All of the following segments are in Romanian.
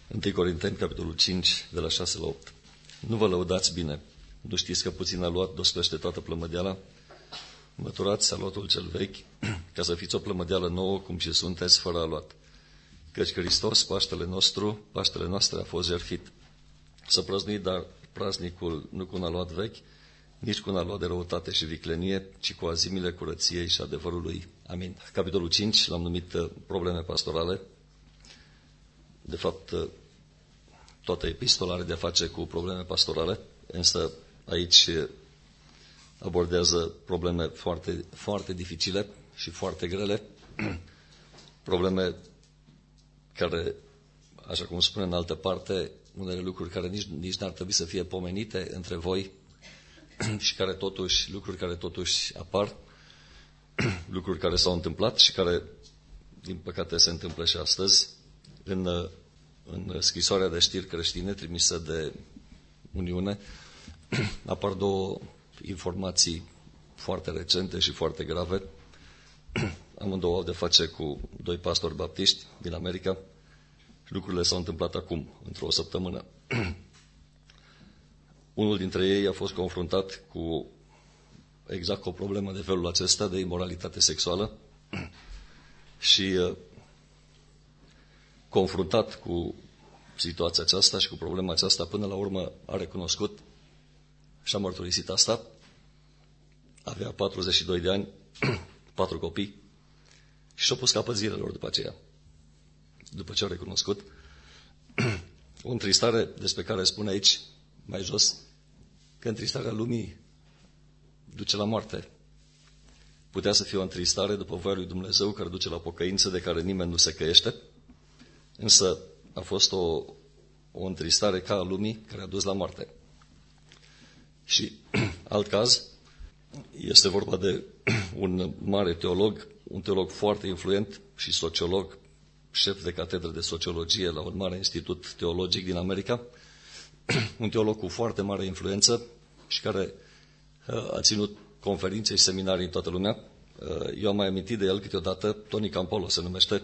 1 Corinteni, capitolul 5, de la 6 la 8. Nu vă lăudați bine. Nu știți că puțin aluat dospește toată plămădeala? Măturați aluatul cel vechi, ca să fiți o plămădeală nouă, cum și sunteți, fără aluat. Căci Hristos, Paștele noastre a fost jertfit. Să prăznuiți, dar praznicul nu cu un aluat vechi, nici cu un aluat de răutate și viclenie, ci cu azimile curăției și adevărului. Amin. Capitolul 5 l-am numit Probleme pastorale. De fapt, toată epistola are de-a face cu probleme pastorale, însă aici abordează probleme foarte, foarte dificile și foarte grele, probleme care, așa cum spune în altă parte, unele lucruri care nici n-ar trebui să fie pomenite între voi și lucruri care totuși apar, lucruri care s-au întâmplat și care, din păcate, se întâmplă și astăzi. În scrisoarea de știri creștine trimisă de Uniune apar două informații foarte recente și foarte grave. Amândouă au de face cu doi pastori baptiști din America. Lucrurile s-au întâmplat acum, într-o săptămână. Unul dintre ei a fost confruntat cu o problemă de felul acesta, de imoralitate sexuală, și confruntat cu situația aceasta și cu problema aceasta, până la urmă a recunoscut și a mărturisit asta. Avea 42 de ani, 4 copii și și-a pus capăt zilelor după aceea, după ce a recunoscut. O întristare despre care spune aici, mai jos, că întristarea lumii duce la moarte. Putea să fie o întristare după voia lui Dumnezeu, care duce la pocăință, de care nimeni nu se căiește, însă a fost o întristare ca a lumii, care a dus la moarte. Și alt caz, este vorba de un mare teolog, un teolog foarte influent și sociolog, șef de catedră de sociologie la un mare institut teologic din America, un teolog cu foarte mare influență și care a ținut conferințe și seminarii în toată lumea. Eu am mai amintit de el câteodată, Tony Campolo se numește.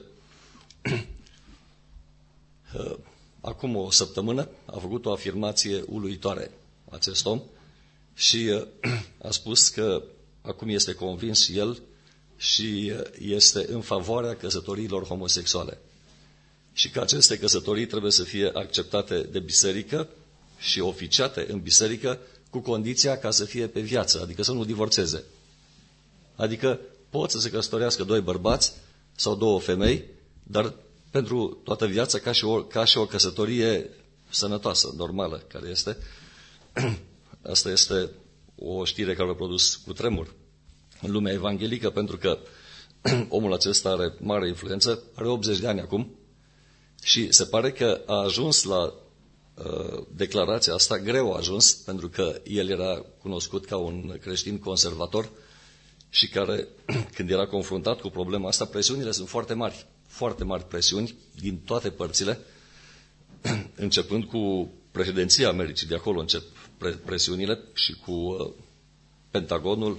Acum o săptămână a făcut o afirmație uluitoare acest om și a spus că acum este convins și el și este în favoarea căsătoriilor homosexuale și că aceste căsătorii trebuie să fie acceptate de biserică și oficiate în biserică cu condiția ca să fie pe viață, adică să nu divorțeze. Adică pot să se căsătorească doi bărbați sau două femei, dar pentru toată viața, ca și o căsătorie sănătoasă, normală, care este. Asta este o știre care a produs cutremur în lumea evanghelică, pentru că omul acesta are mare influență, are 80 de ani acum și se pare că a ajuns la declarația asta, greu a ajuns, pentru că el era cunoscut ca un creștin conservator și care, când era confruntat cu problema asta, presiunile sunt foarte mari presiuni din toate părțile, începând cu președinția Americii, de acolo încep presiunile, și cu Pentagonul.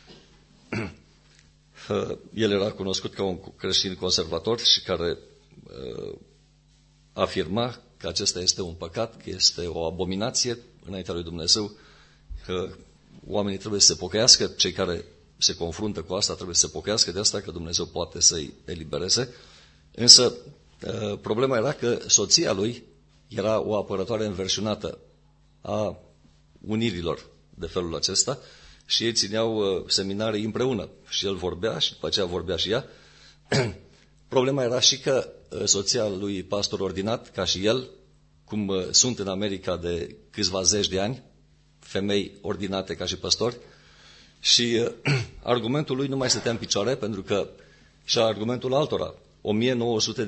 El era cunoscut ca un creștin conservator și care afirma că acesta este un păcat, că este o abominație înaintea lui Dumnezeu, că oamenii trebuie să se pocăiască, cei care se confruntă cu asta trebuie să se pocăiască de asta, că Dumnezeu poate să-i elibereze. Însă problema era că soția lui era o apărătoare înverșunată a unirilor de felul acesta și ei țineau seminarii împreună și el vorbea și după aceea vorbea și ea. Problema era și că soția lui pastor ordinat, ca și el, cum sunt în America de câțiva zeci de ani, femei ordinate ca și păstori, și argumentul lui nu mai stătea în picioare, pentru că și argumentul altora, 1900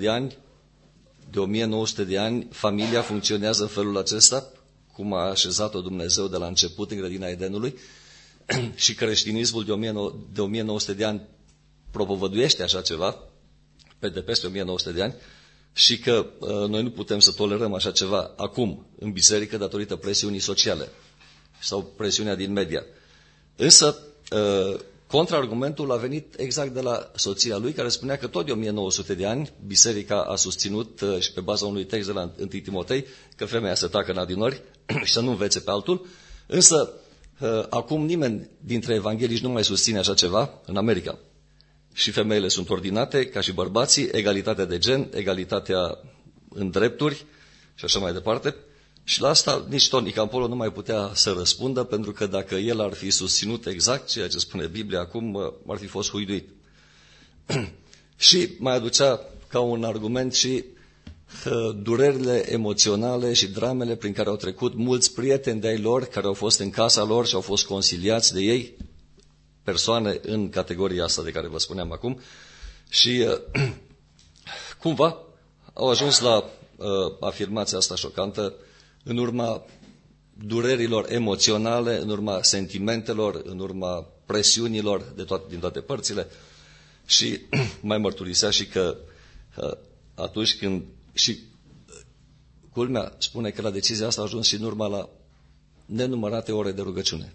de ani, familia funcționează în felul acesta, cum a așezat-o Dumnezeu de la început în grădina Edenului, și creștinismul de 1900 de ani propovăduiește așa ceva, de peste 1900 de ani, și că noi nu putem să tolerăm așa ceva acum în biserică datorită presiunii sociale sau presiunea din media. Însă Contraargumentul a venit exact de la soția lui, care spunea că tot de 1900 de ani biserica a susținut și pe baza unui text de la 1 Timotei că femeia să tacă în adunări și să nu învețe pe altul, însă acum nimeni dintre evanghelici nu mai susține așa ceva în America. Și femeile sunt ordinate ca și bărbații, egalitatea de gen, egalitatea în drepturi și așa mai departe. Și la asta nici Tony Campolo nu mai putea să răspundă, pentru că dacă el ar fi susținut exact ceea ce spune Biblia acum, ar fi fost huiduit. Și mai aducea ca un argument și durerile emoționale și dramele prin care au trecut mulți prieteni de-ai lor care au fost în casa lor și au fost consiliați de ei, persoane în categoria asta de care vă spuneam acum, și cumva au ajuns la afirmația asta șocantă în urma durerilor emoționale, în urma sentimentelor, în urma presiunilor din toate părțile. Și mai mărturisea și că atunci când, și culmea spune că la decizia asta a ajuns și în urma la nenumărate ore de rugăciune.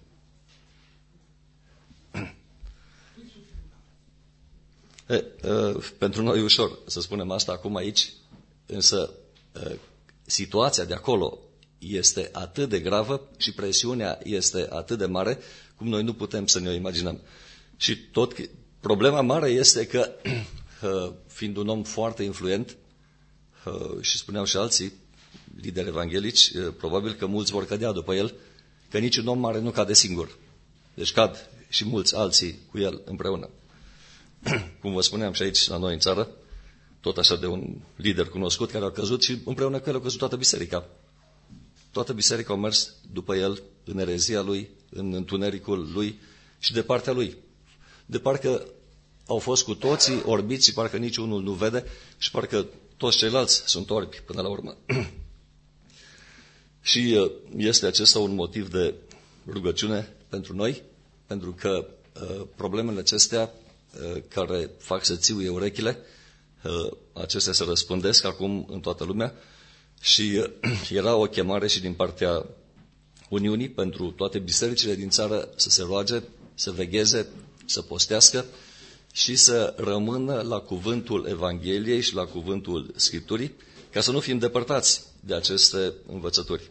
Pentru noi e ușor să spunem asta acum aici, însă situația de acolo este atât de gravă și presiunea este atât de mare, cum noi nu putem să ne o imaginăm. Și tot problema mare este că, fiind un om foarte influent, și spuneau și alții, lideri evanghelici, probabil că mulți vor cădea după el, că niciun om mare nu cade singur. Deci cad și mulți alții cu el împreună. Cum vă spuneam și aici la noi în țară, tot așa de un lider cunoscut care a căzut și împreună cu el a căzut toată biserica. Toată biserica a mers după el în erezia lui, în întunericul lui și de partea lui. De parcă au fost cu toții orbiți și parcă niciunul nu vede și parcă toți ceilalți sunt orbi până la urmă. Și este acesta un motiv de rugăciune pentru noi, pentru că problemele acestea care fac să țiuie urechile, acestea se răspândesc acum în toată lumea și era o chemare și din partea Uniunii pentru toate bisericile din țară să se roage, să vegheze, să postească și să rămână la cuvântul Evangheliei și la cuvântul Scripturii, ca să nu fim depărtați de aceste învățături.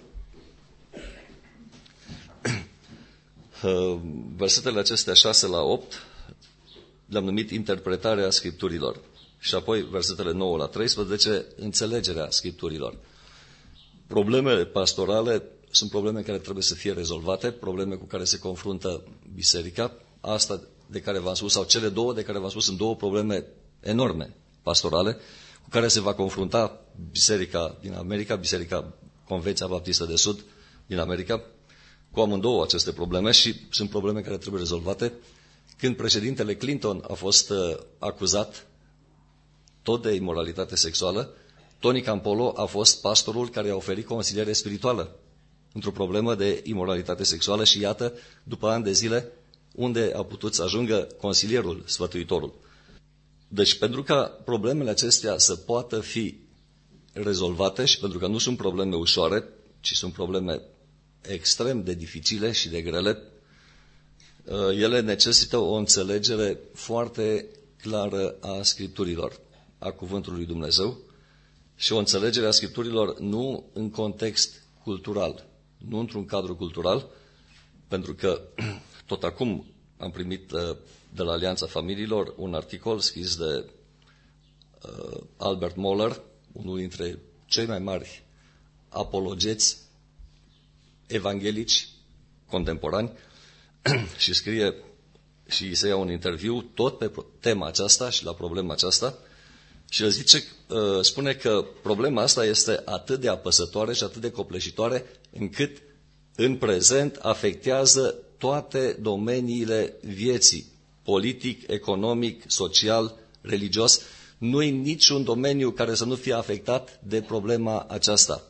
Versetele acestea 6 la 8 le-am numit interpretarea Scripturilor și apoi versetele 9 la 13, înțelegerea Scripturilor. Problemele pastorale sunt probleme care trebuie să fie rezolvate, probleme cu care se confruntă biserica. Asta de care v-am spus, sau cele două de care v-am spus, sunt două probleme enorme pastorale cu care se va confrunta biserica din America, biserica Convenția Baptistă de Sud din America, cu amândouă aceste probleme și sunt probleme care trebuie rezolvate. Când președintele Clinton a fost acuzat tot de imoralitate sexuală, Tony Campolo a fost pastorul care i-a oferit consiliere spirituală într-o problemă de imoralitate sexuală și iată, după ani de zile, unde a putut să ajungă consilierul, sfătuitorul. Deci, pentru ca problemele acestea să poată fi rezolvate și pentru că nu sunt probleme ușoare, ci sunt probleme extrem de dificile și de grele, ele necesită o înțelegere foarte clară a Scripturilor, a Cuvântului lui Dumnezeu și o înțelegere a Scripturilor nu în context cultural, nu într-un cadru cultural, pentru că tot acum am primit de la Alianța Familiilor un articol scris de Albert Mohler, unul dintre cei mai mari apologeți evanghelici contemporani, și scrie și se ia un interviu tot pe tema aceasta și la problema aceasta și el zice, spune că problema asta este atât de apăsătoare și atât de copleșitoare încât în prezent afectează toate domeniile vieții, politic, economic, social, religios. Nu-i niciun domeniu care să nu fie afectat de problema aceasta.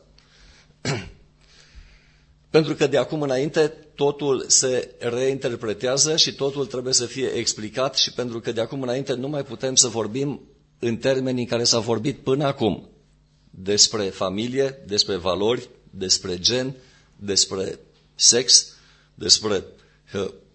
Pentru că de acum înainte totul se reinterpretează și totul trebuie să fie explicat și pentru că de acum înainte nu mai putem să vorbim în termenii în care s-a vorbit până acum despre familie, despre valori, despre gen, despre sex, despre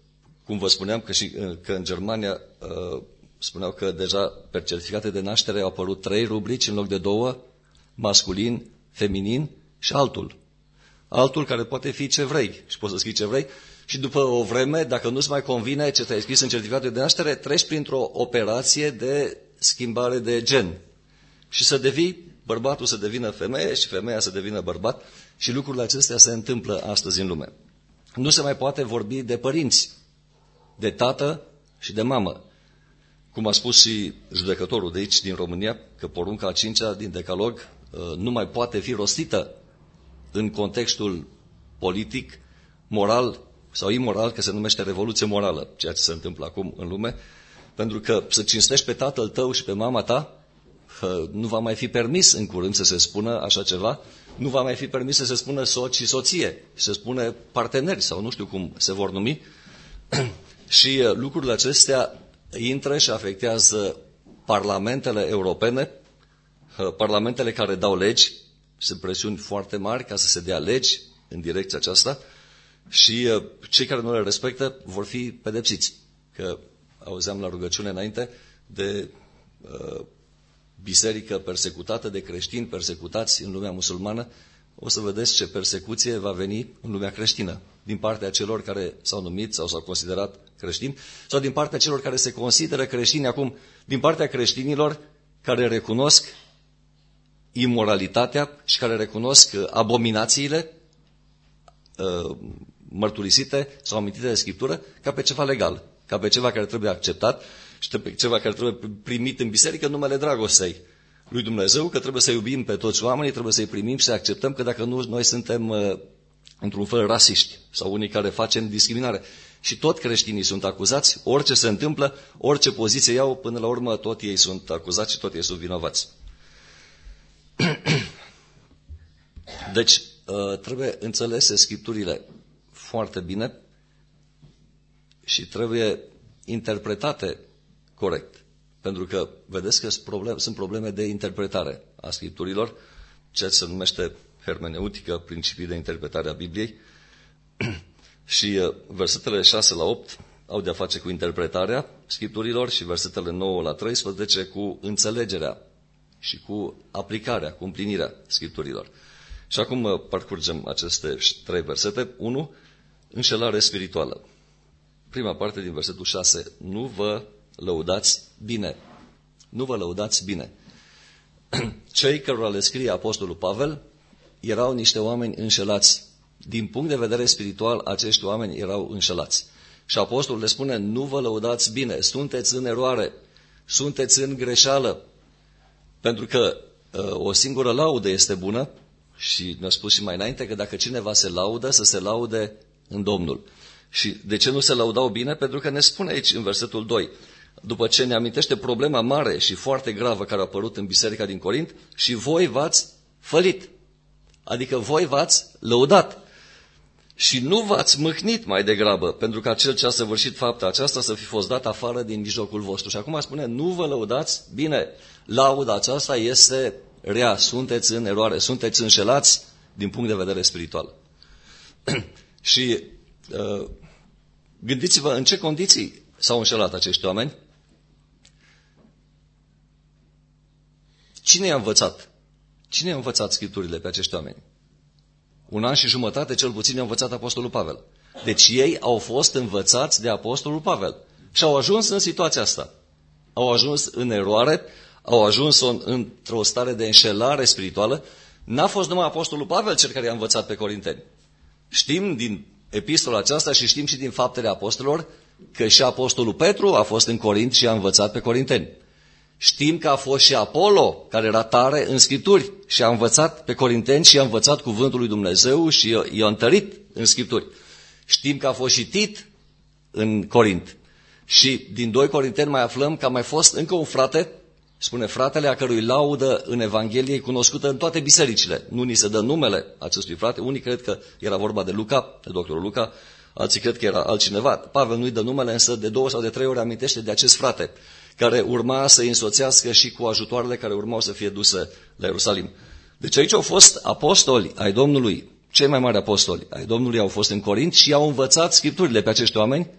cum vă spuneam că în Germania spuneau că deja pe certificate de naștere au apărut 3 rubrici în loc de 2, masculin, feminin și altul. Altul care poate fi ce vrei și poți să scrii ce vrei și după o vreme, dacă nu-ți mai convine ce ți-ai scris în certificatul de naștere, treci printr-o operație de schimbare de gen și să devii, bărbatul să devină femeie și femeia să devină bărbat și lucrurile acestea se întâmplă astăzi în lume. Nu se mai poate vorbi de părinți, de tată și de mamă. Cum a spus și judecătorul de aici din România, că porunca a 5-a din Decalog nu mai poate fi rostită în contextul politic, moral sau imoral, că se numește revoluție morală, ceea ce se întâmplă acum în lume, pentru că să cinstești pe tatăl tău și pe mama ta, nu va mai fi permis în curând să se spună așa ceva, nu va mai fi permis să se spună soț și soție, să se spune parteneri sau nu știu cum se vor numi. Și lucrurile acestea intră și afectează parlamentele europene, parlamentele care dau legi, sunt presiuni foarte mari ca să se dea legi în direcția aceasta și cei care nu le respectă vor fi pedepsiți. Că auzeam la rugăciune înainte de biserică persecutată, de creștini persecutați în lumea musulmană, o să vedeți ce persecuție va veni în lumea creștină, din partea celor care s-au numit sau s-au considerat creștini, sau din partea celor care se consideră creștini acum, din partea creștinilor care recunosc imoralitatea și care recunosc abominațiile mărturisite sau amintite de Scriptură ca pe ceva legal, ca pe ceva care trebuie acceptat și pe ceva care trebuie primit în biserică în numele dragostei lui Dumnezeu, că trebuie să iubim pe toți oamenii, trebuie să-i primim și să acceptăm, că dacă nu, noi suntem într-un fel rasiști sau unii care facem discriminare. Și tot creștinii sunt acuzați, orice se întâmplă, orice poziție iau, până la urmă tot ei sunt acuzați și tot ei sunt vinovați. Deci, trebuie înțelese Scripturile foarte bine și trebuie interpretate corect. Pentru că, vedeți că sunt probleme de interpretare a Scripturilor, ceea ce se numește hermeneutică, principii de interpretare a Bibliei. Și versetele 6 la 8 au de-a face cu interpretarea Scripturilor și versetele 9 la 13 cu înțelegerea și cu aplicarea, cu împlinirea Scripturilor. Și acum parcurgem aceste 3 versete. 1. Înșelare spirituală. Prima parte din versetul 6. Nu vă lăudați bine. Nu vă lăudați bine. Cei cărora le scrie Apostolul Pavel erau niște oameni înșelați. Din punct de vedere spiritual, acești oameni erau înșelați. Și Apostolul le spune, nu vă lăudați bine, sunteți în eroare, sunteți în greșeală. Pentru că o singură laudă este bună și ne-a spus și mai înainte că dacă cineva se laudă, să se laude în Domnul. Și de ce nu se laudau bine? Pentru că ne spune aici în versetul 2, după ce ne amintește problema mare și foarte gravă care a apărut în biserica din Corint, și voi v-ați fălit. Adică voi v-ați lăudat. Și nu v-ați mâhnit mai degrabă, pentru că acel ce a săvârșit fapta aceasta să fi fost dat afară din mijlocul vostru. Și acum spune, nu vă lăudați bine. Lauda aceasta este rea, sunteți în eroare, sunteți înșelați din punct de vedere spiritual. Și gândiți-vă în ce condiții s-au înșelat acești oameni. Cine i-a învățat? Cine i-a învățat Scripturile pe acești oameni? 1 an și jumătate cel puțin i-a învățat Apostolul Pavel. Deci ei au fost învățați de Apostolul Pavel și au ajuns în situația asta. Au ajuns în eroare, au ajuns într-o stare de înșelare spirituală. N-a fost numai Apostolul Pavel cel care i-a învățat pe corinteni. Știm din epistola aceasta și știm și din faptele apostolilor că și Apostolul Petru a fost în Corint și a învățat pe corinteni. Știm că a fost și Apollo, care era tare în Scripturi și a învățat pe corinteni și a învățat cuvântul lui Dumnezeu și i-a întărit în Scripturi. Știm că a fost și Tit în Corint. Și din 2 Corinteni mai aflăm că a mai fost încă un frate, spune fratele, a cărui laudă în Evanghelie e cunoscută în toate bisericile. Nu ni se dă numele acestui frate, unii cred că era vorba de Luca, de doctorul Luca, alții cred că era altcineva. Pavel nu-i dă numele, însă de 2 sau de 3 ori amintește de acest frate, care urma să îi însoțească și cu ajutoarele care urmau să fie duse la Ierusalim. Deci aici au fost apostoli ai Domnului, cei mai mari apostoli ai Domnului au fost în Corint și i-au învățat Scripturile pe acești oameni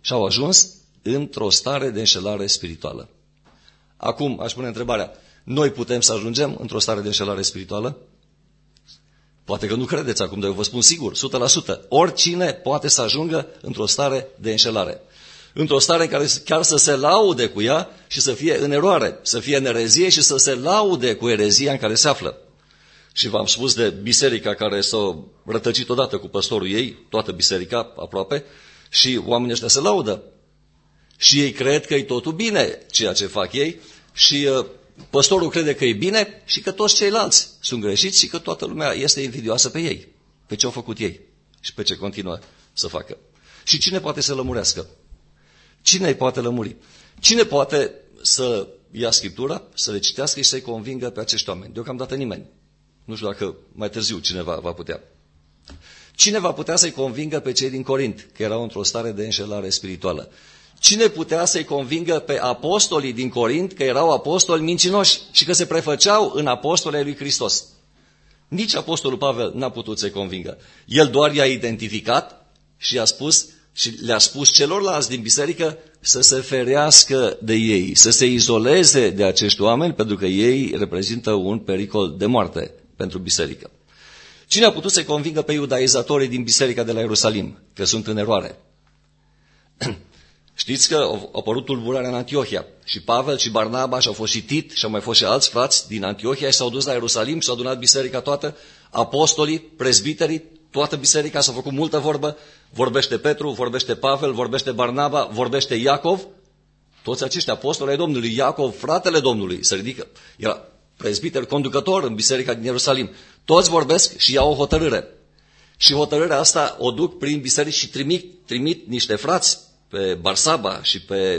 și au ajuns într-o stare de înșelare spirituală. Acum aș pune întrebarea, noi putem să ajungem într-o stare de înșelare spirituală? Poate că nu credeți acum, dar eu vă spun sigur, 100%. Oricine poate să ajungă într-o stare de înșelare. Într-o stare în care chiar să se laude cu ea și să fie în eroare, să fie în erezie și să se laude cu erezia în care se află. Și v-am spus de biserica care s-a rătăcit odată cu păstorul ei, toată biserica aproape, și oamenii ăștia se laudă. Și ei cred că e totul bine ceea ce fac ei și păstorul crede că e bine și că toți ceilalți sunt greșiți și că toată lumea este invidioasă pe ei, pe ce au făcut ei și pe ce continuă să facă. Și cine poate să lămurească? Cine îi poate lămuri? Cine poate să ia Scriptura, să le citească și să-i convingă pe acești oameni? Deocamdată nimeni. Nu știu dacă mai târziu cineva va putea. Cine va putea să-i convingă pe cei din Corint, că erau într-o stare de înșelare spirituală? Cine putea să-i convingă pe apostolii din Corint că erau apostoli mincinoși și că se prefăceau în apostolii lui Hristos? Nici apostolul Pavel n-a putut să-i convingă. El doar i-a identificat și le-a spus celorlalți din biserică să se ferească de ei, să se izoleze de acești oameni, pentru că ei reprezintă un pericol de moarte pentru biserică. Cine a putut să-i convingă pe iudaizatorii din biserica de la Ierusalim că sunt în eroare? Știți că a apărut tulburarea în Antiohia și Pavel și Barnaba și au fost și Tit și au mai fost și alți frați din Antiohia și s-au dus la Ierusalim și s-au adunat biserica toată, apostolii, prezbiterii, toată biserica, s-a făcut multă vorbă, vorbește Petru, vorbește Pavel, vorbește Barnaba, vorbește Iacov, toți acești apostoli ai Domnului, Iacov, fratele Domnului, se ridică, era prezbiter, conducător în biserica din Ierusalim, toți vorbesc și iau o hotărâre. Și hotărârea asta o duc prin biserici și trimit niște frați, pe Barsaba și pe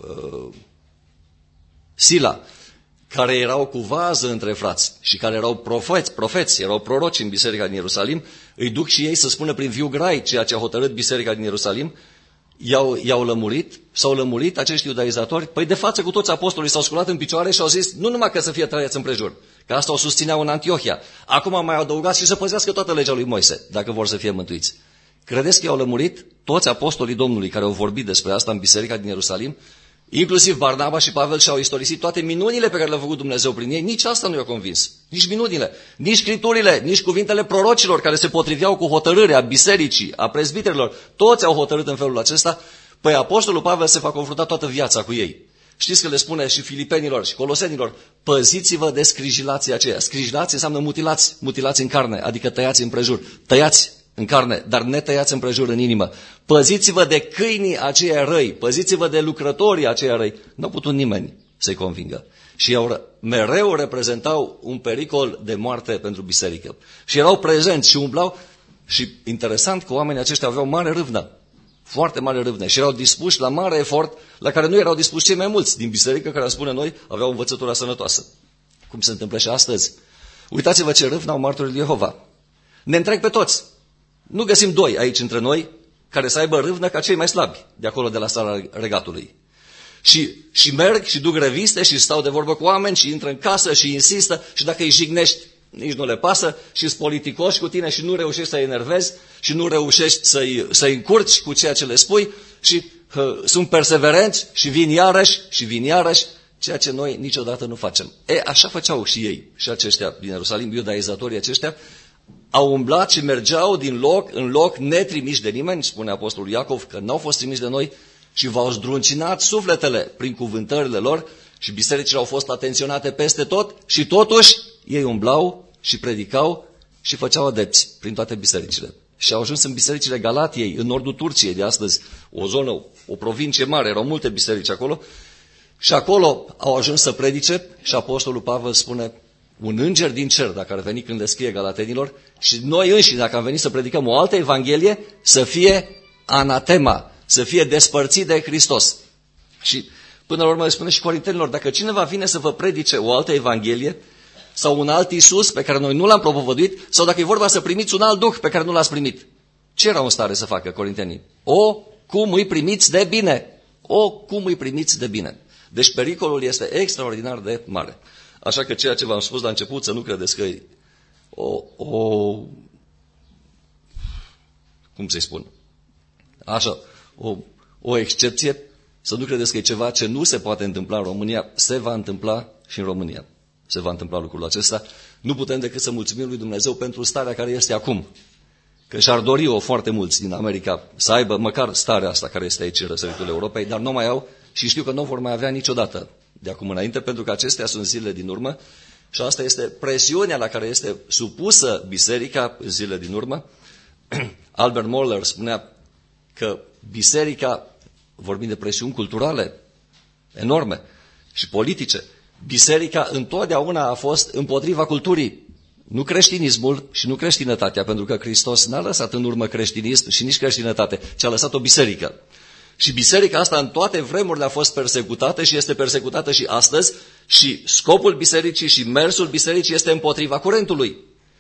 Sila, care erau cu vază între frați și care erau profeți, erau proroci în biserica din Ierusalim, îi duc și ei să spună prin viu grai ceea ce a hotărât biserica din Ierusalim, s-au lămurit acești iudaizatori, păi de față cu toți apostolii s-au sculat în picioare și au zis, nu numai că să fie trăiați împrejur, că asta o susțineau în Antiohia, acum am mai adăugat și să păzească toată legea lui Moise, dacă vor să fie mântuiți. Credeți că i-au lămurit toți apostolii Domnului care au vorbit despre asta în biserica din Ierusalim? Inclusiv Barnaba și Pavel și-au istorisit toate minunile pe care le-a făcut Dumnezeu prin ei. Nici asta nu i-a convins. Nici minunile, nici scripturile, nici cuvintele prorocilor care se potriveau cu hotărârea bisericii, a prezbiterilor. Toți au hotărât în felul acesta. Păi apostolul Pavel se va confrunta toată viața cu ei. Știți că le spune și filipenilor și colosenilor, păziți-vă de scrijilații aceia. Scrijilații înseamnă mutilați în carne, adică tăiați împrejur. Tăiați în carne, dar ne tăiați împrejur în inimă. Păziți-vă de câinii aceia răi, păziți-vă de lucrătorii aceia răi. Nu a putut nimeni să-i convingă. Și mereu reprezentau un pericol de moarte pentru biserică. Și erau prezenți și umblau și interesant că oamenii aceștia aveau mare râvnă, foarte mare râvnă și erau dispuși la mare efort la care nu erau dispuși cei mai mulți din biserică care, spune noi, aveau învățătura sănătoasă. Cum se întâmplă și astăzi. Uitați-vă ce râvnă au martorii lui Jehova. Ne întreg pe toți. Nu găsim doi aici între noi care să aibă râvnă ca cei mai slabi de acolo de la sala regatului. Și merg și duc reviste și stau de vorbă cu oameni și intră în casă și insistă și dacă îi jignești nici nu le pasă și sunt politicoși cu tine și nu reușești să-i enervezi și nu reușești să-i încurci cu ceea ce le spui și sunt perseverenți și vin iarăși, ceea ce noi niciodată nu facem. Așa făceau și ei și aceștia din Ierusalim, iudaizatorii aceștia, au umblat și mergeau din loc în loc netrimiși de nimeni, spune apostolul Iacov, că n-au fost trimiși de noi și v-au zdruncinat sufletele prin cuvântările lor și bisericile au fost atenționate peste tot și totuși ei umblau și predicau și făceau adepți prin toate bisericile. Și au ajuns în bisericile Galatiei, în nordul Turciei de astăzi, o zonă, o provincie mare, erau multe biserici acolo și acolo au ajuns să predice și apostolul Pavel spune, un înger din cer, dacă ar veni când le scrie galatenilor, și noi înșine, dacă am venit să predicăm o altă evanghelie, să fie anatema, să fie despărțit de Hristos. Și până la urmă le spune și corintenilor, dacă cineva vine să vă predice o altă evanghelie, sau un alt Iisus pe care noi nu l-am propovăduit, sau dacă e vorba să primiți un alt Duh pe care nu l-ați primit, ce erau în stare să facă corintenii? Cum îi primiți de bine? Cum îi primiți de bine? Deci pericolul este extraordinar de mare. Așa că ceea ce v-am spus la început, să nu credeți că e cum să-i spun? Așa, o excepție, să nu credeți că e ceva ce nu se poate întâmpla în România, se va întâmpla și în România. Se va întâmpla lucrul acesta. Nu putem decât să mulțumim lui Dumnezeu pentru starea care este acum. Că și-ar dori-o foarte mulți din America să aibă măcar starea asta care este aici în răsăritul Europei, dar nu mai au și știu că nu vor mai avea niciodată de acum înainte, pentru că acestea sunt zilele din urmă și asta este presiunea la care este supusă biserica în zilele din urmă. Albert Mohler spunea că biserica, vorbim de presiuni culturale enorme și politice, biserica întotdeauna a fost împotriva culturii. Nu creștinismul și nu creștinătatea, pentru că Hristos n-a lăsat în urmă creștinism și nici creștinătate, ci a lăsat o biserică. Și biserica asta în toate vremurile a fost persecutată și este persecutată și astăzi și scopul bisericii și mersul bisericii este împotriva curentului.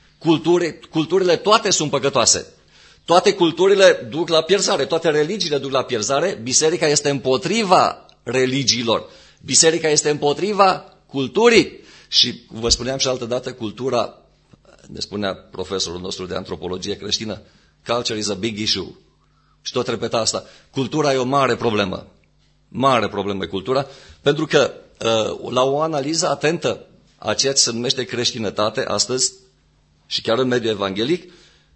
Culturile toate sunt păcătoase. Toate culturile duc la pierzare, toate religiile duc la pierzare. Biserica este împotriva religiilor. Biserica este împotriva culturii. Și vă spuneam și altă dată, cultura, ne spunea profesorul nostru de antropologie creștină, culture is a big issue. Și tot repeta asta. Cultura e o mare problemă. Mare problemă e cultura, pentru că la o analiză atentă a ceea ce se numește creștinătate astăzi și chiar în mediul evanghelic,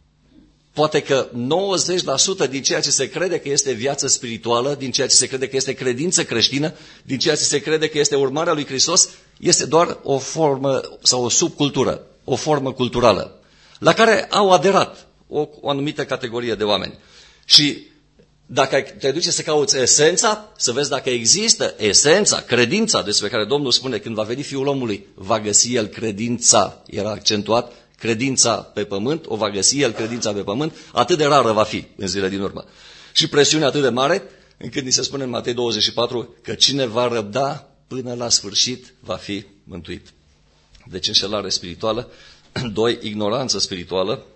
poate că 90% din ceea ce se crede că este viață spirituală, din ceea ce se crede că este credință creștină, din ceea ce se crede că este urmarea lui Hristos, este doar o formă sau o subcultură, o formă culturală, la care au aderat o anumită categorie de oameni. Și dacă te duci să cauți esența, să vezi dacă există esența, credința despre care Domnul spune când va veni Fiul omului, va găsi El credința, era accentuat, credința pe pământ, o va găsi El credința pe pământ, atât de rară va fi în zilele din urmă. Și presiunea atât de mare, încât ni se spune în Matei 24 că cine va răbda până la sfârșit va fi mântuit. Deci înșelare spirituală. 2. Ignoranță spirituală.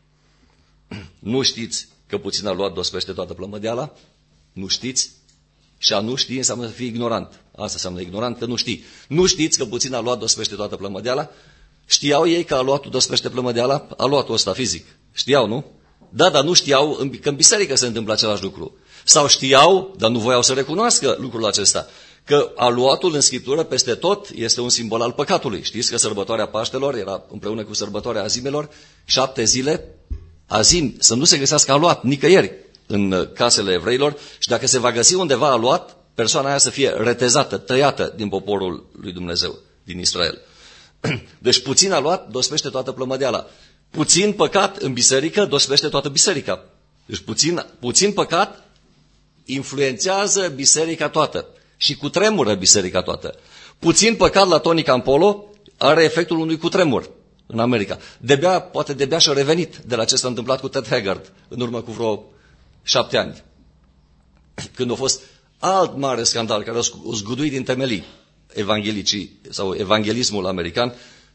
Nu știți că puțin a luat dospește toată plămădeala? Nu știți? Și a nu ști înseamnă să fii ignorant. Asta înseamnă ignorant, că nu știi. Nu știți că puțin a luat dospește toată plămădeala? Știau ei că a luat dospește plămădeala? A luat-o ăsta fizic. Știau, nu? Da, dar nu știau că în biserică se întâmplă același lucru. Sau știau, dar nu voiau să recunoască lucrul acesta. Că aluatul în Scriptură peste tot este un simbol al păcatului. Știți că sărbătoarea Paștelor era împreună cu sărbătoarea Azimelor, 7 zile, azim, să nu se găsească aluat nicăieri în casele evreilor și dacă se va găsi undeva aluat, persoana aia să fie retezată, tăiată din poporul lui Dumnezeu, din Israel. Deci puțin aluat dospește toată plămădeala. Puțin păcat în biserică dospește toată biserica. Deci puțin păcat influențează biserica toată și cutremură biserica toată. Puțin păcat la Tony Campolo are efectul unui cutremur în America. Poate de-abia și-a revenit de la ce s-a întâmplat cu Ted Haggard în urmă cu vreo 7 ani. Când a fost alt mare scandal care a zguduit din temelii evanghelicii sau evanghelismul american,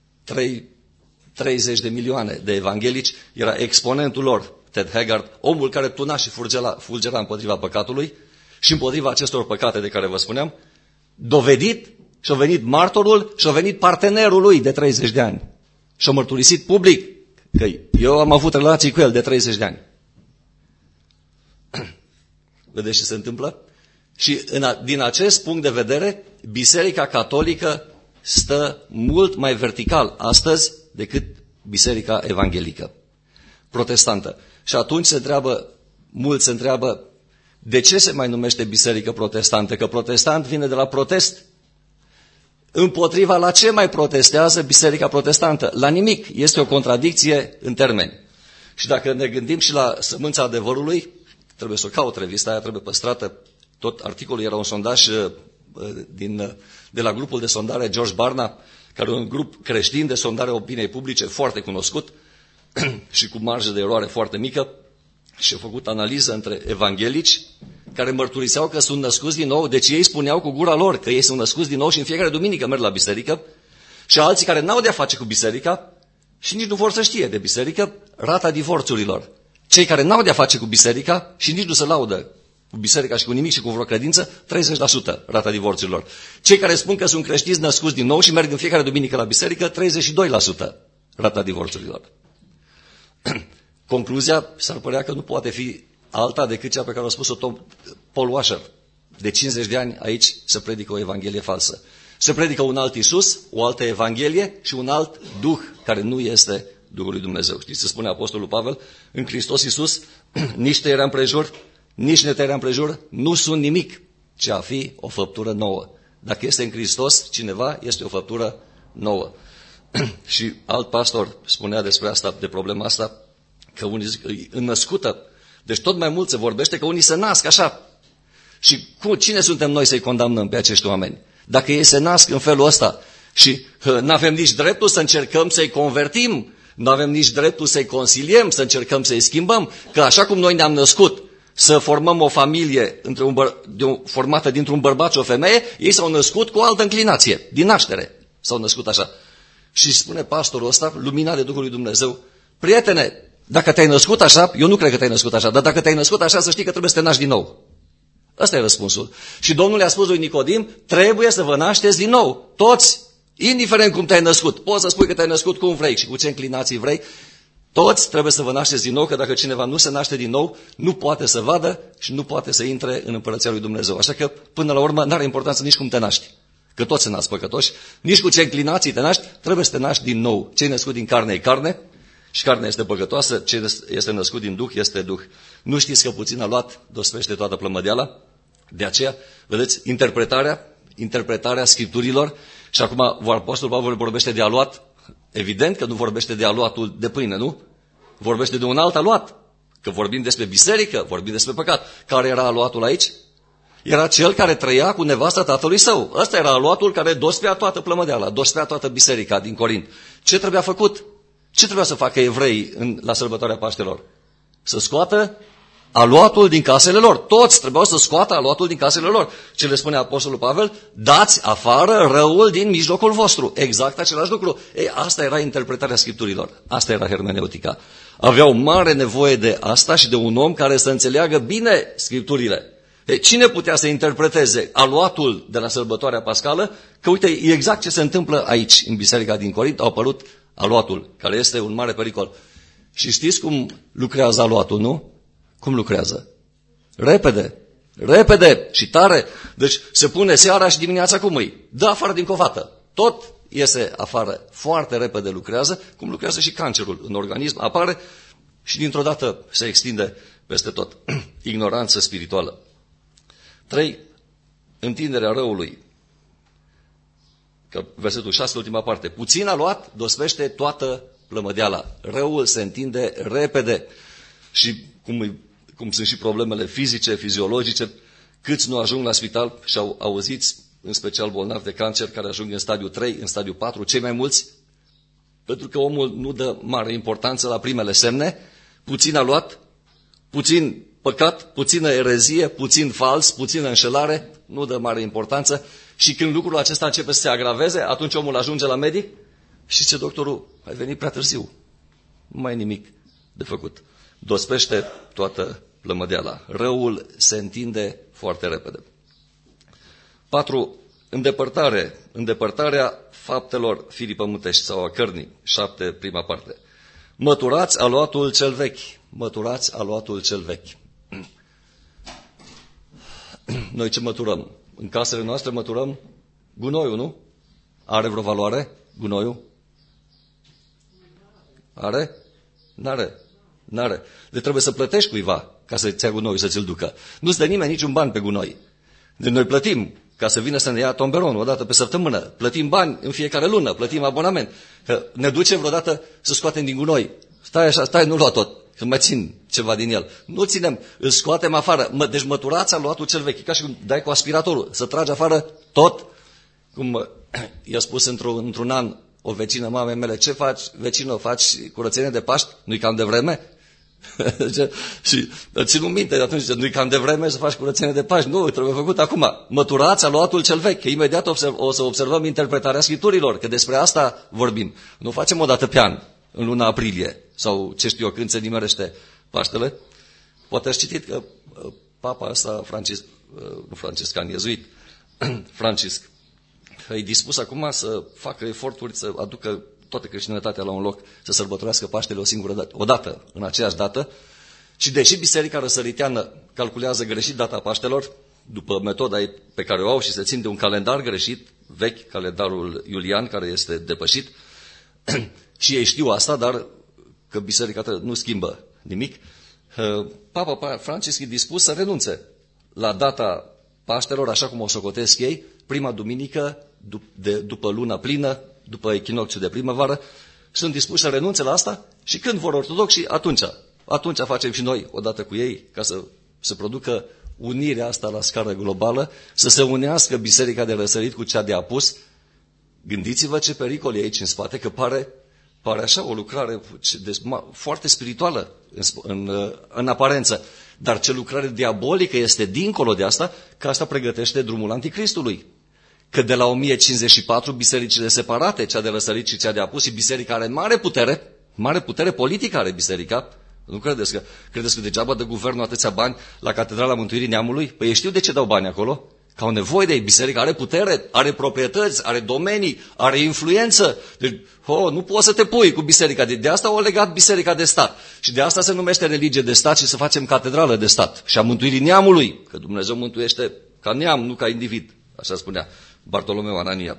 30 de milioane de evanghelici, era exponentul lor, Ted Haggard, omul care tuna și fulgera împotriva păcatului și împotriva acestor păcate de care vă spuneam, dovedit și-a venit martorul și-a venit partenerul lui de 30 de ani. Și-a mărturisit public că eu am avut relații cu el de 30 de ani. Vedeți ce se întâmplă? Și din acest punct de vedere, Biserica Catolică stă mult mai vertical astăzi decât Biserica Evanghelică, protestantă. Și atunci mulți se întreabă, de ce se mai numește Biserică Protestantă? Că protestant vine de la protest. Împotriva la ce mai protestează Biserica Protestantă? La nimic. Este o contradicție în termeni. Și dacă ne gândim și la sămânța adevărului, trebuie să o caut, revista aia trebuie păstrată. Tot articolul era un sondaj de la grupul de sondare George Barna, care e un grup creștin de sondare a opiniei publice foarte cunoscut și cu marjă de eroare foarte mică, și a făcut analiză între evanghelici care mărturiseau că sunt născuți din nou, deci ei spuneau cu gura lor că ei sunt născuți din nou și în fiecare duminică merg la biserică, și alții care n-au de-a face cu biserica și nici nu vor să știe de biserică, rata divorțurilor. Cei care n-au de-a face cu biserica și nici nu se laudă cu biserica și cu nimic și cu vreo credință, 30% rata divorțurilor. Cei care spun că sunt creștini născuți din nou și merg în fiecare duminică la biserică, 32% rata divorțurilor. Concluzia s-ar părea că nu poate fi alta decât cea pe care a spus-o Paul Washer. De 50 de ani aici se predică o evanghelie falsă. Se predică un alt Iisus, o altă evanghelie și un alt Duh care nu este Duhul lui Dumnezeu. Știți ce spune Apostolul Pavel? În Hristos Iisus, nici tăierea împrejur, nici netăierea împrejur nu sunt nimic, ci a fi o făptură nouă. Dacă este în Hristos, cineva este o făptură nouă. Și alt pastor spunea despre asta, de problema asta, că unii zic, e înnăscută. Deci tot mai mult se vorbește că unii se nasc așa. Și cine suntem noi să-i condamnăm pe acești oameni? Dacă ei se nasc în felul ăsta și nu avem nici dreptul să încercăm să-i convertim, nu avem nici dreptul să-i consiliem, să încercăm să-i schimbăm, că așa cum noi ne-am născut să formăm o familie formată dintr-un bărbat și o femeie, ei s-au născut cu o altă înclinație, din naștere s-au născut așa. Și spune pastorul ăsta, luminat de Duhul lui Dumnezeu, prietene, dacă te-ai născut așa, eu nu cred că te-ai născut așa, dar dacă te-ai născut așa, să știi că trebuie să te naști din nou. Ăsta e răspunsul. Și Domnul i-a spus lui Nicodim, trebuie să vă nașteți din nou. Toți, indiferent cum te-ai născut. Poți să spui că te-ai născut cum vrei și cu ce înclinații vrei. Toți trebuie să vă nașteți din nou, că dacă cineva nu se naște din nou, nu poate să vadă și nu poate să intre în Împărăția lui Dumnezeu. Așa că, până la urmă, nu are importanță nici cum te naști. Că toți se nasc păcătoși. Nici cu ce înclinații te naști, trebuie să te naști din nou. Ce-i născut din carne e carne și carnea este păcătoasă. Ce este născut din Duh este Duh. Nu știți că puțin a luat, dospește toată plămădeala? De aceea, vedeți, interpretarea Scripturilor. Și acum Apostolul Pavel vorbește de aluat. Evident că nu vorbește de aluatul de pâine, nu? Vorbește de un alt aluat. Că vorbim despre biserică, vorbim despre păcat. Care era aluatul aici? Era cel care trăia cu nevasta tatălui său. Ăsta era aluatul care dospea toată plămădeala, dospea toată biserica din Corint. Ce trebuia făcut? Ce trebuia să facă evreii la sărbătoarea Paștelor? Să scoată aluatul din casele lor. Toți trebuiau să scoată aluatul din casele lor. Ce le spune Apostolul Pavel? Dați afară răul din mijlocul vostru. Exact același lucru. Ei, asta era interpretarea Scripturilor. Asta era hermeneutica. Aveau mare nevoie de asta și de un om care să înțeleagă bine Scripturile. Cine putea să interpreteze aluatul de la sărbătoarea pascală? Că uite, e exact ce se întâmplă aici, în biserica din Corint, au apărut aluatul, care este un mare pericol. Și știți cum lucrează aluatul, nu? Cum lucrează? Repede și tare. Deci se pune seara și dimineața cum îi? Dă afară din covată. Tot iese afară. Foarte repede lucrează, cum lucrează și cancerul în organism. Apare și dintr-o dată se extinde peste tot. Ignoranță spirituală. 3. Întinderea răului. Că versetul 6, ultima parte. Puțin a luat, dospește toată plămădeala. Răul se întinde repede. Și cum sunt și problemele fizice, fiziologice, câți nu ajung la spital și au auzit, în special bolnavi de cancer, care ajung în stadiu 3, în stadiu 4, cei mai mulți, pentru că omul nu dă mare importanță la primele semne, puțin a luat, puțin păcat, puțină erezie, puțin fals, puțină înșelare, nu dă mare importanță și când lucrul acesta începe să se agraveze, atunci omul ajunge la medic și zice doctorul, ai venit prea târziu, nu mai e nimic de făcut. Dospește toată plămădeala. Răul se întinde foarte repede. 4. Îndepărtarea faptelor firii pământești sau a cărnii. 7, prima parte. Măturați aluatul cel vechi. Măturați aluatul cel vechi. Noi ce măturăm? În casele noastre măturăm gunoiul, nu? Are vreo valoare gunoiul? Are? N-are. Deci trebuie să plătești cuiva ca să-ți ia gunoiul, să ți-l ducă. Nu-ți dă nimeni niciun ban pe gunoi. Deci noi plătim ca să vină să ne ia tomberonul o dată pe săptămână. Plătim bani în fiecare lună, plătim abonament. Că ne ducem vreodată să scoatem din gunoi. Stai așa, nu lua tot, că mai țin ceva din el. Nu ținem, îl scoatem afară. Deci măturați aluatul cel vechi, ca și cum dai cu aspiratorul, să tragi afară tot. Cum i-a spus într-un an o vecină mamei mele, ce faci, vecină, faci curățenie de Paști? Nu-i cam de vreme? Și țin minte, atunci nu-i cam de vreme să faci curățenie de Paști? Nu, trebuie făcut acum. Măturați aluatul cel vechi, că imediat o să observăm interpretarea Scripturilor, că despre asta vorbim. Nu facem o dată pe an, în luna aprilie, sau ce știu eu, când se nimerește Paștele. Poate ați citit că papa ăsta, iezuit, Francisc, e dispus acum să facă eforturi, să aducă toată creștinătatea la un loc, să sărbătorească Paștele o dată, în aceeași dată. Și deși Biserica Răsăriteană calculează greșit data Paștelor, după metoda pe care o au și se țin de un calendar greșit, vechi, calendarul iulian, care este depășit. Și ei știu asta, dar că biserica nu schimbă nimic. Papa Francisc e dispus să renunțe la data Paștelor, așa cum o socotesc ei, prima duminică după luna plină, după echinocțiul de primăvară. Sunt dispuși să renunțe la asta și când vor ortodoxii, atunci facem și noi odată cu ei, ca să se producă unirea asta la scară globală, să se unească biserica de răsărit cu cea de apus. Gândiți-vă ce pericol e aici în spate, că pare așa o lucrare foarte spirituală în aparență. Dar ce lucrare diabolică este dincolo de asta, că asta pregătește drumul anticristului. Că de la 1054 bisericile separate, cea de răsărit și cea de apus, și biserica are mare putere politică are biserica. Nu credeți că degeaba dă guvernul atâția bani la Catedrala Mântuirii Neamului? Păi ei știu de ce dau bani acolo? Că au nevoie de ei. Biserica are putere, are proprietăți, are domenii, are influență. Deci, nu poți să te pui cu biserica. De asta au legat biserica de stat. Și de asta se numește religie de stat și să facem catedrală de stat. Și a Mântuirii Neamului, că Dumnezeu mântuiește ca neam, nu ca individ. Așa spunea Bartolomeu Anania.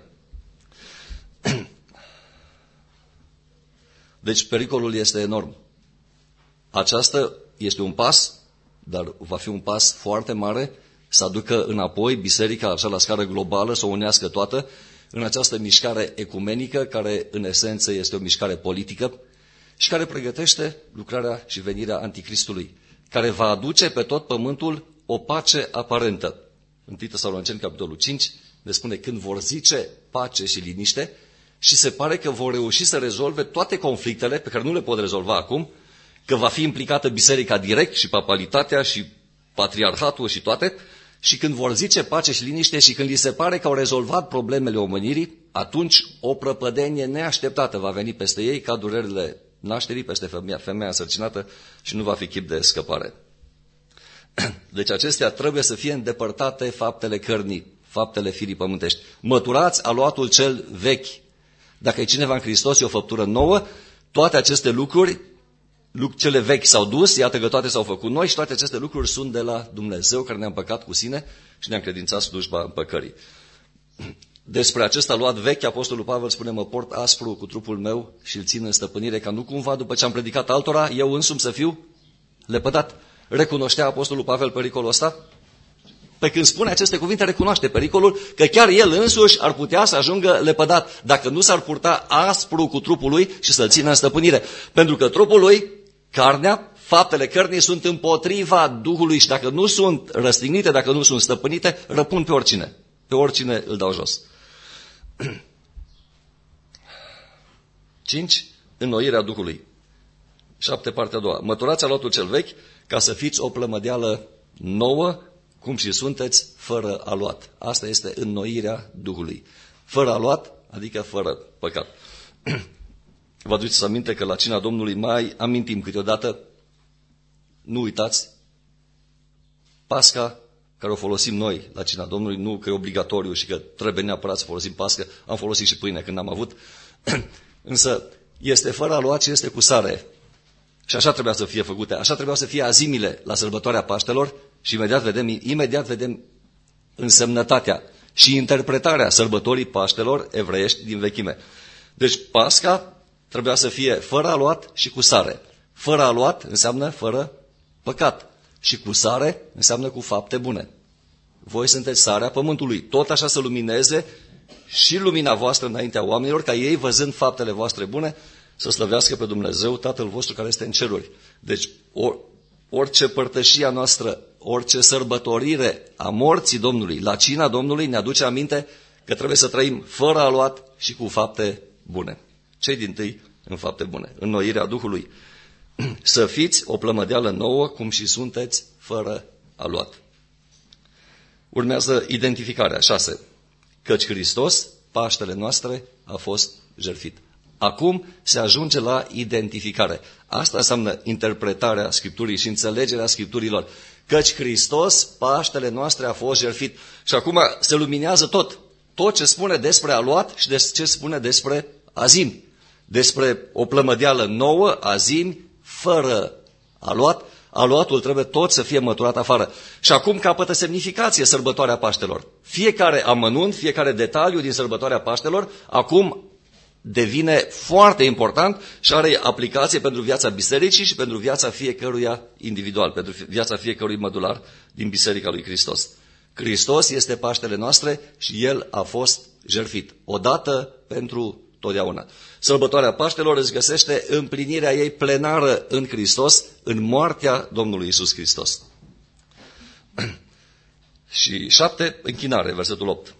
Deci pericolul este enorm. Aceasta este un pas, dar va fi un pas foarte mare, să aducă înapoi biserica așa la scară globală, să o unească toată în această mișcare ecumenică, care în esență este o mișcare politică și care pregătește lucrarea și venirea anticristului, care va aduce pe tot pământul o pace aparentă. În 1 Tesaloniceni, capitolul 5, ne spune când vor zice pace și liniște și se pare că vor reuși să rezolve toate conflictele pe care nu le pot rezolva acum, că va fi implicată biserica direct și papalitatea și patriarhatul și toate, și când vor zice pace și liniște și când li se pare că au rezolvat problemele omenirii, atunci o prăpădenie neașteptată va veni peste ei ca durerile nașterii peste femeia însărcinată și nu va fi chip de scăpare. Deci acestea trebuie să fie îndepărtate faptele cărnii, faptele firii pământești. Măturați aluatul cel vechi. Dacă e cineva în Hristos, e o făptură nouă, toate aceste lucruri, cele vechi s-au dus, iată că toate s-au făcut noi și toate aceste lucruri sunt de la Dumnezeu care ne-a împăcat cu sine și ne-a încredințat slujba împăcării. Despre acest aluat vechi, Apostolul Pavel spune, mă port aspru cu trupul meu și îl țin în stăpânire, ca nu cumva, după ce am predicat altora, eu însumi să fiu lepădat. Recunoștea Apostolul Pavel pericolul ăsta? Pe când spune aceste cuvinte, recunoaște pericolul că chiar el însuși ar putea să ajungă lepădat dacă nu s-ar purta aspru cu trupul lui și să-l țină în stăpânire. Pentru că trupul lui, carnea, faptele cărnii sunt împotriva Duhului și dacă nu sunt răstignite, dacă nu sunt stăpânite, răpun pe oricine. Pe oricine îl dau jos. 5. Înnoirea Duhului. 7. Partea a doua. Măturați aluatul cel vechi ca să fiți o plămădeală nouă, cum și sunteți, fără aluat. Asta este înnoirea Duhului. Fără aluat, adică fără păcat. Vă aduceți aminte că la cina Domnului mai amintim câteodată, nu uitați, Pasca, care o folosim noi la cina Domnului, nu că e obligatoriu și că trebuie neapărat să folosim Pască, am folosit și pâine când am avut, însă este fără aluat și este cu sare. Și așa trebuia să fie făcute, așa trebuia să fie azimile la sărbătoarea Paștelor și imediat vedem însemnătatea și interpretarea sărbătorii Paștelor evreiești din vechime. Deci Pasca trebuia să fie fără aluat și cu sare. Fără aluat înseamnă fără păcat și cu sare înseamnă cu fapte bune. Voi sunteți sarea pământului, tot așa să lumineze și lumina voastră înaintea oamenilor, ca ei, văzând faptele voastre bune, să slăvească pe Dumnezeu, Tatăl vostru care este în ceruri. Deci orice părtășia noastră, orice sărbătorire a morții Domnului, la cina Domnului, ne aduce aminte că trebuie să trăim fără aluat și cu fapte bune. Cei dintâi în fapte bune. Înnoirea Duhului. Să fiți o plămădeală nouă, cum și sunteți, fără aluat. Urmează identificarea. 6. Căci Hristos, Paștele noastre, a fost jertfit. Acum se ajunge la identificare. Asta înseamnă interpretarea Scripturii și înțelegerea Scripturilor. Căci Hristos, Paștele noastre, a fost jertfit. Și acum se luminează tot. Tot ce spune despre aluat și ce spune despre azim. Despre o plămădeală nouă, azim, fără aluat. Aluatul trebuie tot să fie măturat afară. Și acum capătă semnificație sărbătoarea Paștelor. Fiecare amănunt, fiecare detaliu din sărbătoarea Paștelor, acum devine foarte important și are aplicație pentru viața bisericii și pentru viața fiecăruia individual, pentru viața fiecărui mădular din Biserica lui Hristos. Hristos este Paștele noastre și El a fost jertfit, odată pentru totdeauna. Sărbătoarea Paștelor îți găsește împlinirea ei plenară în Hristos, în moartea Domnului Iisus Hristos. Și 7, închinare, versetul 8.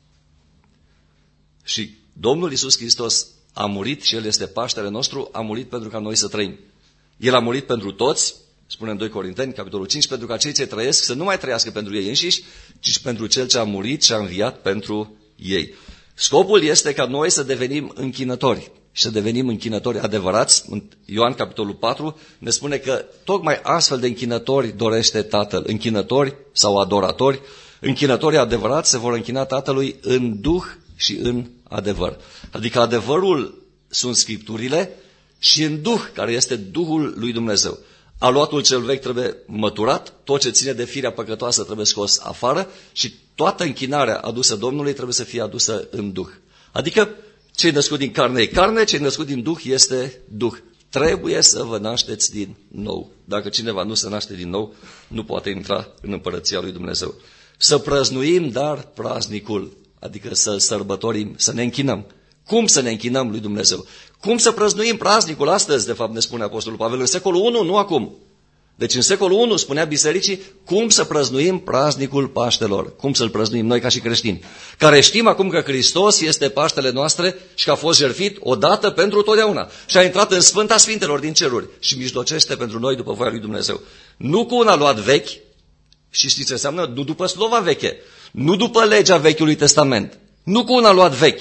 Și Domnul Iisus Hristos a murit și El este Paștele nostru, a murit pentru ca noi să trăim. El a murit pentru toți, spune în 2 Corinteni, capitolul 5, pentru ca cei ce trăiesc să nu mai trăiască pentru ei înșiși, ci pentru Cel ce a murit și a înviat pentru ei. Scopul este ca noi să devenim închinători și să devenim închinători adevărați. În Ioan, capitolul 4, ne spune că tocmai astfel de închinători dorește Tatăl. Închinători sau adoratori. Închinătorii adevărați se vor închina Tatălui în duh și în adevăr. Adică adevărul sunt Scripturile și în duh, care este Duhul lui Dumnezeu. Aluatul cel vechi trebuie măturat, tot ce ține de firea păcătoasă trebuie scos afară și toată închinarea adusă Domnului trebuie să fie adusă în duh. Adică ce-i născut din carne e carne, ce-i născut din duh este duh. Trebuie să vă nașteți din nou. Dacă cineva nu se naște din nou, nu poate intra în împărăția lui Dumnezeu. Să prăznuim, dar praznicul, adică să sărbătorim, să ne închinăm. Cum să ne închinăm lui Dumnezeu? Cum să prăznuim praznicul astăzi, de fapt, ne spune Apostolul Pavel, în secolul I, nu acum. Deci în secolul I spunea bisericii cum să prăznuim praznicul Paștelor, cum să-l prăznuim noi ca și creștini, care știm acum că Hristos este Paștele noastre și că a fost jertfit odată pentru totdeauna și a intrat în Sfânta Sfintelor din ceruri și mijlocește pentru noi după voia lui Dumnezeu. Nu cu un aluat vechi, și știți ce înseamnă? Nu după slova veche, nu după legea Vechiului Testament, nu cu un aluat vechi,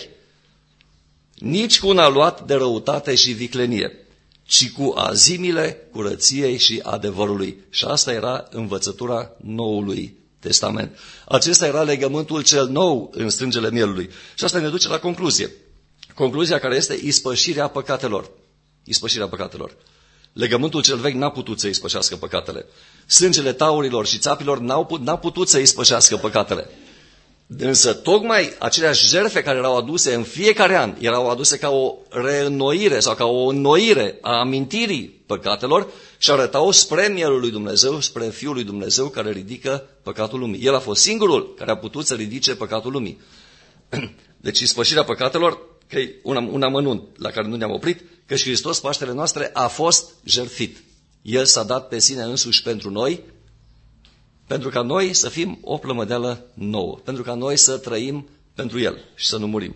nici cu un aluat de răutate și viclenie, ci cu azimile curăției și adevărului. Și asta era învățătura Noului Testament. Acesta era legământul cel nou în strângele mielului. Și asta ne duce la concluzie. Concluzia care este ispășirea păcatelor. Ispășirea păcatelor. Legământul cel vechi n-a putut să ispășească păcatele. Sângele taurilor și țapilor n-a putut să ispășească păcatele. Însă tocmai aceleași jertfe care erau aduse în fiecare an, erau aduse ca o reînnoire sau ca o înnoire a amintirii păcatelor și arătau spre mielul lui Dumnezeu, spre Fiul lui Dumnezeu care ridică păcatul lumii. El a fost singurul care a putut să ridice păcatul lumii. Deci ispășirea păcatelor, că e un amănunt la care nu ne-am oprit, că și Hristos, Paștele noastre, a fost jertfit. El s-a dat pe sine însuși pentru noi, pentru ca noi să fim o plămădeală nouă, pentru ca noi să trăim pentru El și să nu murim.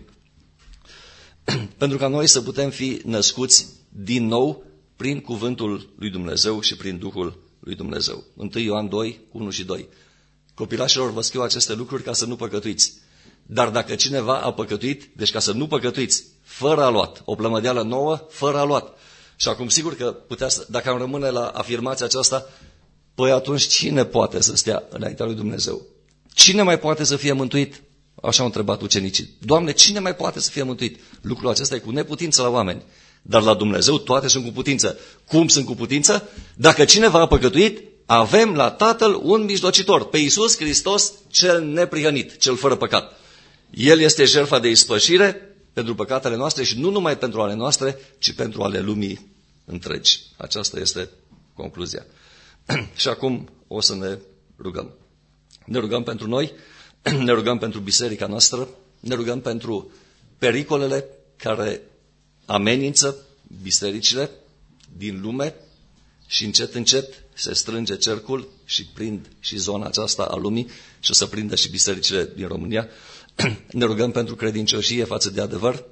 Pentru ca noi să putem fi născuți din nou prin cuvântul lui Dumnezeu și prin Duhul lui Dumnezeu. 1 Ioan 2, 1 și 2. Copilașilor, vă scriu aceste lucruri ca să nu păcătuiți. Dar dacă cineva a păcătuit, deci ca să nu păcătuiți, fără aluat, o plămădeală nouă, fără aluat. Și acum sigur că dacă am rămâne la afirmația aceasta, păi atunci cine poate să stea înaintea lui Dumnezeu? Cine mai poate să fie mântuit? Așa au întrebat ucenicii. Doamne, cine mai poate să fie mântuit? Lucrul acesta e cu neputință la oameni. Dar la Dumnezeu toate sunt cu putință. Cum sunt cu putință? Dacă cineva a păcătuit, avem la Tatăl un mijlocitor, pe Iisus Hristos cel neprihănit, cel fără păcat. El este jertfa de ispășire pentru păcatele noastre și nu numai pentru ale noastre, ci pentru ale lumii întregi. Aceasta este concluzia. Și acum o să ne rugăm. Ne rugăm pentru noi, ne rugăm pentru biserica noastră, ne rugăm pentru pericolele care amenință bisericile din lume și încet, încet se strânge cercul și prind și zona aceasta a lumii și o să prindă și bisericile din România. Ne rugăm pentru credincioșie față de adevăr.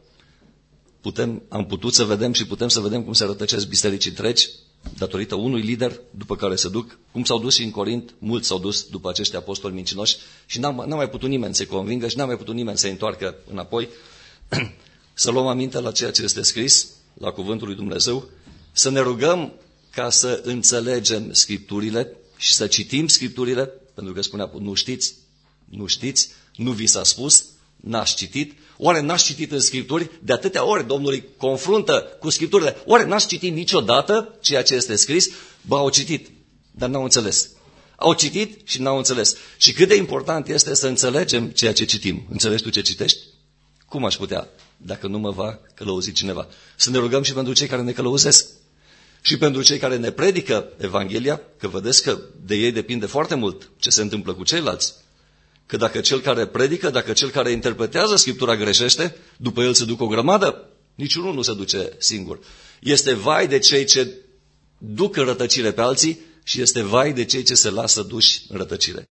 Am putut să vedem și putem să vedem cum se rătăcesc biserici întregi datorită unui lider după care se duc, cum s-au dus și în Corint, mulți s-au dus după acești apostoli mincinoși și n-a mai putut nimeni să-i convingă și n-a mai putut nimeni să-i întoarcă înapoi. Să luăm aminte la ceea ce este scris, la cuvântul lui Dumnezeu, să ne rugăm ca să înțelegem Scripturile și să citim Scripturile, pentru că spunea, nu știți, nu vi s-a spus, n-ați citit. Oare n-ați citit în Scripturi? De atâtea ori Domnul îi confruntă cu Scripturile. Oare n-ați citit niciodată ceea ce este scris? Ba, au citit. dar n-au înțeles. Au citit și n-au înțeles. Și cât de important este să înțelegem ceea ce citim. Înțelegi tu ce citești? Cum aș putea, dacă nu mă va călăuzi cineva? Să ne rugăm și pentru cei care ne călăuzesc. Și pentru cei care ne predică Evanghelia, că vedeți că de ei depinde foarte mult ce se întâmplă cu ceilalți. Că dacă cel care predică, dacă cel care interpretează Scriptura greșește, după el se duc o grămadă, niciunul nu se duce singur. Este vai de cei ce duc în rătăcire pe alții și este vai de cei ce se lasă duși în rătăcire.